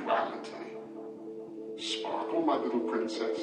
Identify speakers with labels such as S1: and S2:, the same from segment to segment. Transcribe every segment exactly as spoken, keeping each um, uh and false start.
S1: reality. Sparkle, my little princess.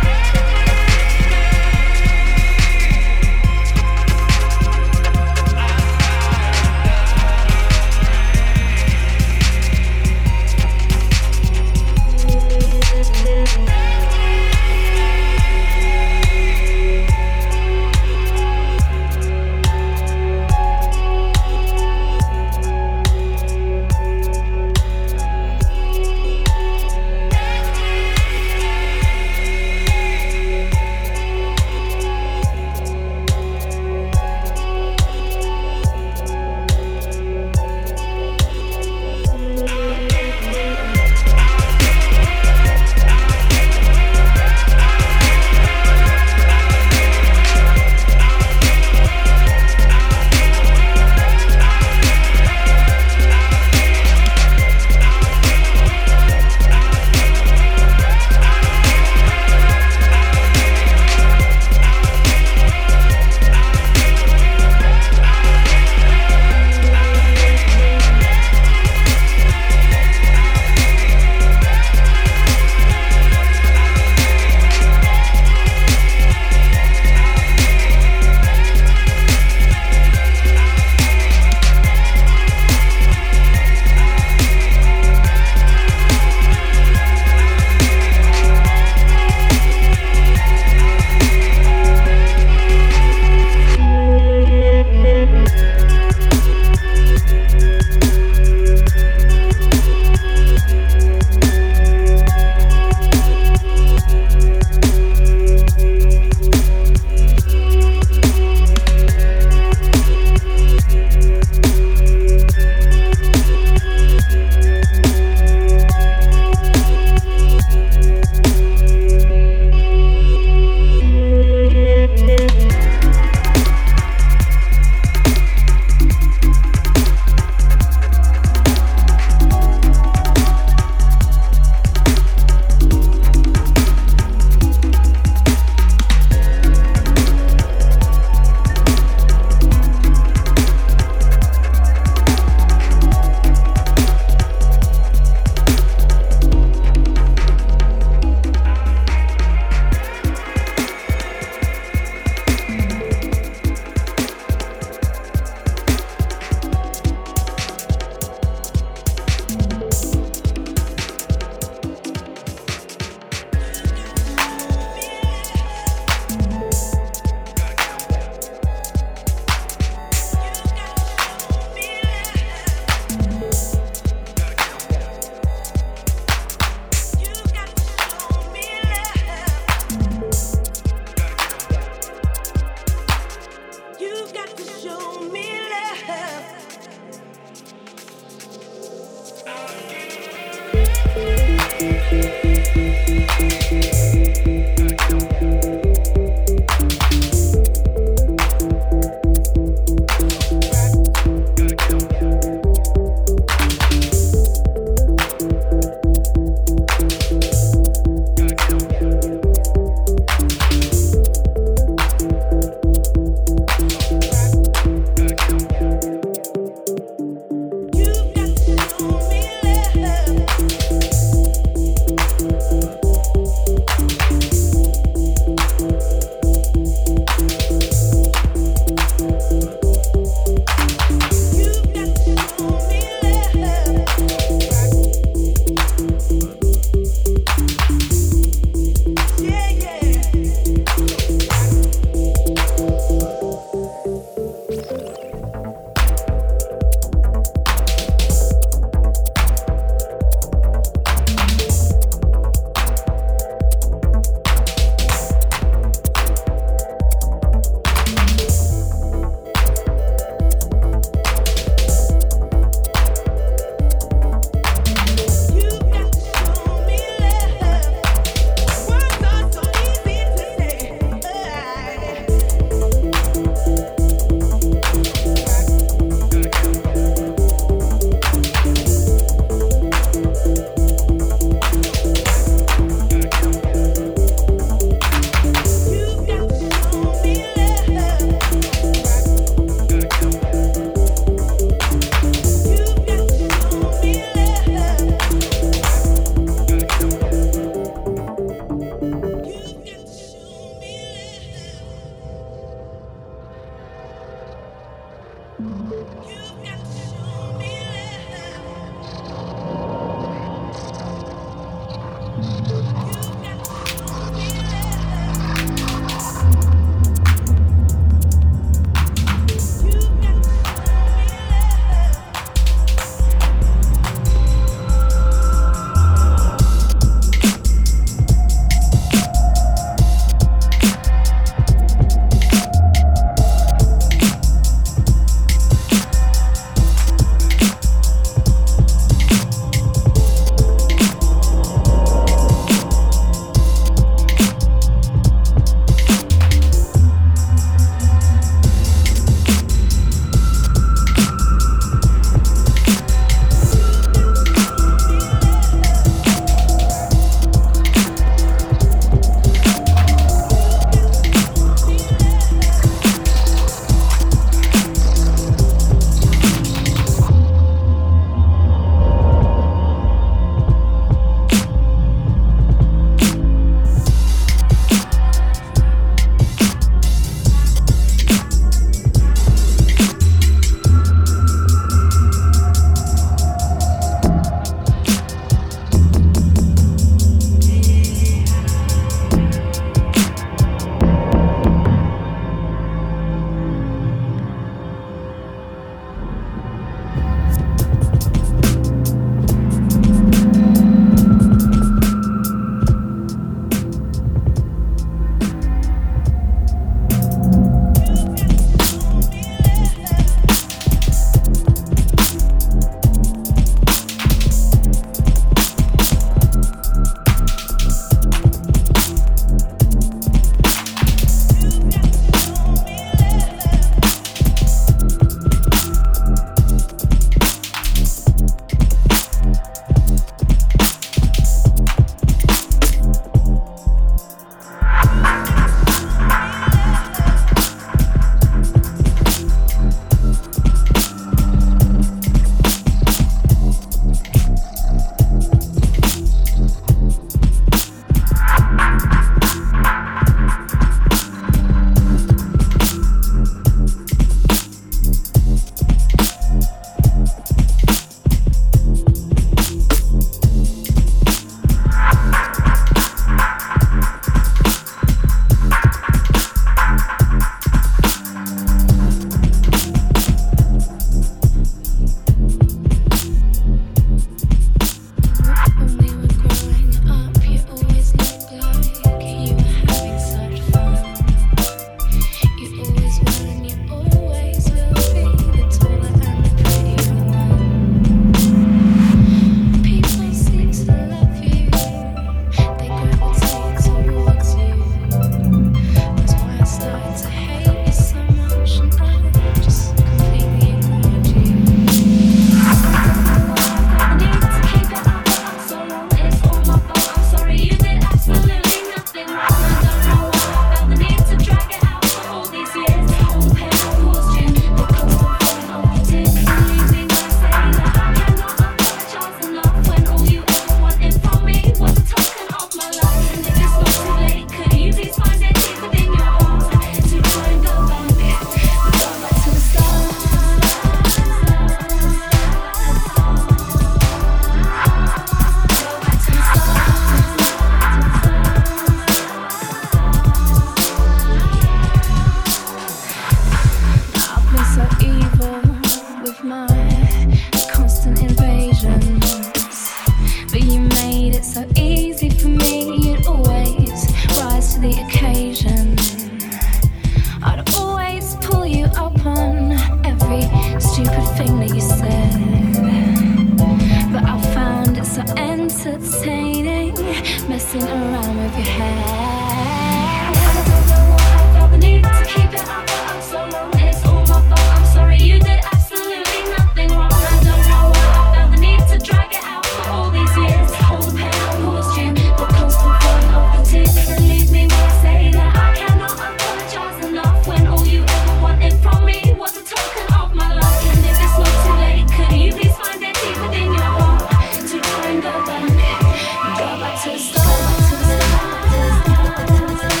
S2: messing around with your hair. I don't know why I felt the need to keep it up, but I'm so long. It's all my fault. I'm sorry, you did absolutely nothing wrong. I don't know why I felt the need to drag it out for all these years. All the pain I caused you, the constant flowing of the tears. Believe me when I say that I cannot apologize enough when all you ever wanted from me was a token of my love. And if it's not too late, could you please find it deep within your heart to try and go back, go back to the start, to the start, to the start, to the start.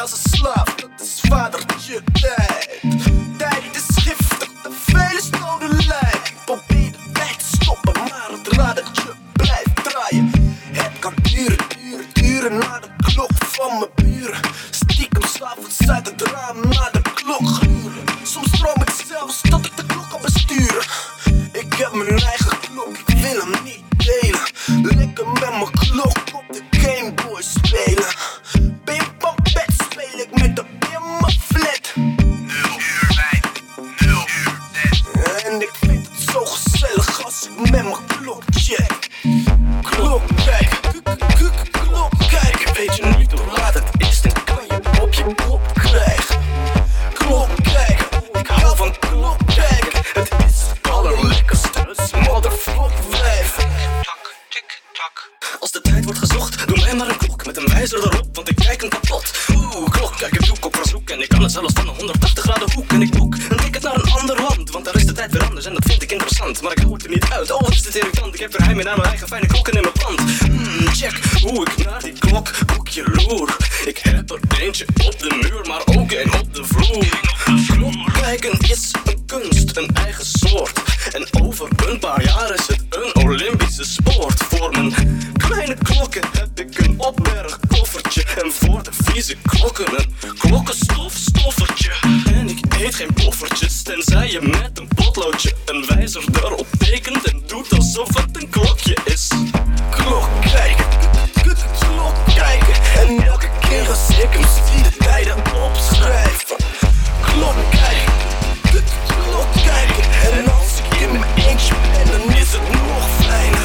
S3: als een slaaf, dat is vadertje tijd. Tijd is giftig, te veel is dodelij. Ik probeer de tijd te stoppen, maar het radertje blijft draaien. Het kan duren, duren, duren naar de klok van mijn buren. Stiekem s'avonds uit het raam naar de klok gluren. Soms droom ik zelfs dat ik de klok kan besturen. Ik heb mijn eigen klok, ik wil hem niet delen. Lekker met mijn klok op de Gameboy spelen. Ben je van bed, speel ik met de in mijn flat. Nul uur wijn, nul uur net. En ik vind het zo gezellig als ik met mijn klok check. Klok kijken, klok kijken. Weet je niet hoe laat het is, dan kan je op je kop krijgen. Klok kijken, ik hou van klok kijken. Het is het allerlekkerste, motherfuck wijf. Tak, tik, tak. Als de tijd wordt gezocht, doe mij maar een klok met een wijzer erop, want ik kijk hem kapot. Oeh, klok kijken, doe ik op verzoek. En ik kan het zelfs van een honderdtachtig graden hoek. En ik boek een ticket naar een ander land, want daar is de tijd weer anders en dat vind ik interessant. Maar ik hou het er niet uit, oh wat is dit irritant. Ik heb er heimwee naar mijn eigen fijne klokken in mijn pand. Hmm, check hoe ik naar die klok boekje loer. Ik heb er eentje op de muur, maar ook een op de vloer. Klok kijken is een kunst, een eigen soort. En over een paar jaar is het een Olympische sport. Voor mijn kleine klokken heb ik een opbergkoffertje. En voor de vieze klokken een klokkenstofstoffertje. En ik eet geen poffertjes, tenzij je met een potloodje een wijzer erop tekent en doet alsof het een klokje is. Klok kijken, klok kijken. En elke keer als ik hem zie de tijden opschrijven. Klok kijken, klok kijken. En als ik in mijn eentje ben, dan is het nog fijner.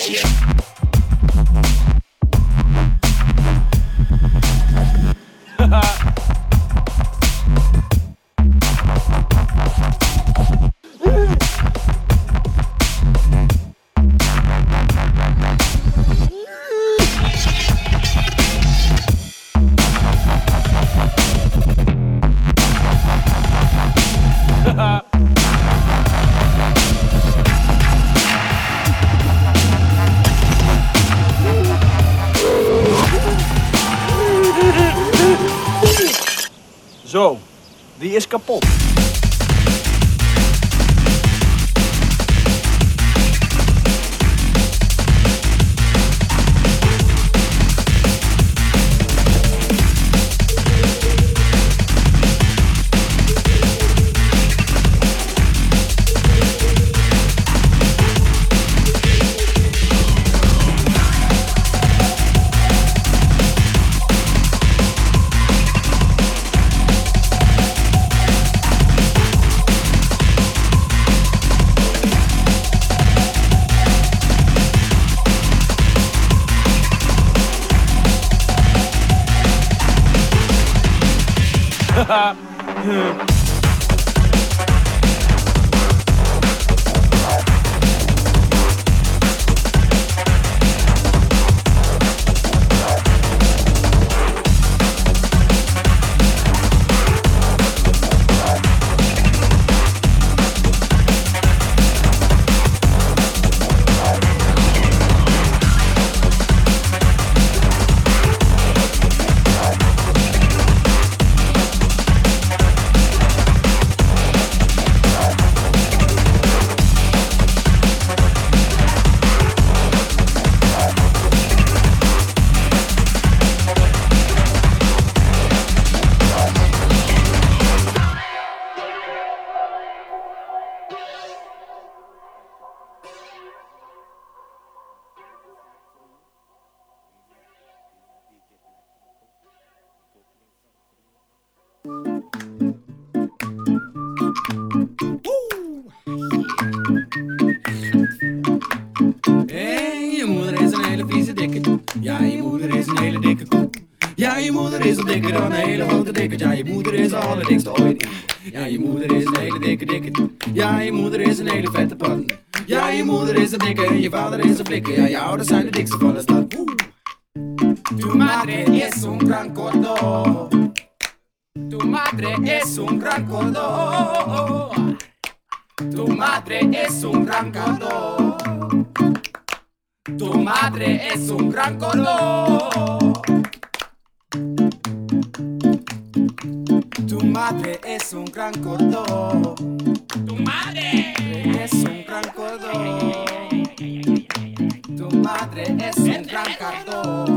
S3: draaien.
S4: Zo, die is kapot.
S5: Hey, je moeder is een hele vieze dikke. Ja, je moeder is een hele dikke koek. Ja, je moeder is al dikker dan een hele grote dikker. Ja, je moeder is de allerdikste ooit. Ja, je moeder is een hele dikke dikke. Ja, je moeder is een hele vette pan. Ja, je moeder is een dikke en je vader is een flikker. Ja, je ouders zijn de dikste van de stad. Woe. Tu madre es un gran gordo. Tu madre es un gran gordo. Tu madre es un gran gordo. Tu madre es un gran gordo. Tu madre es un gran gordo. Tu madre es un gran gordo. Tu madre es un gran gordo.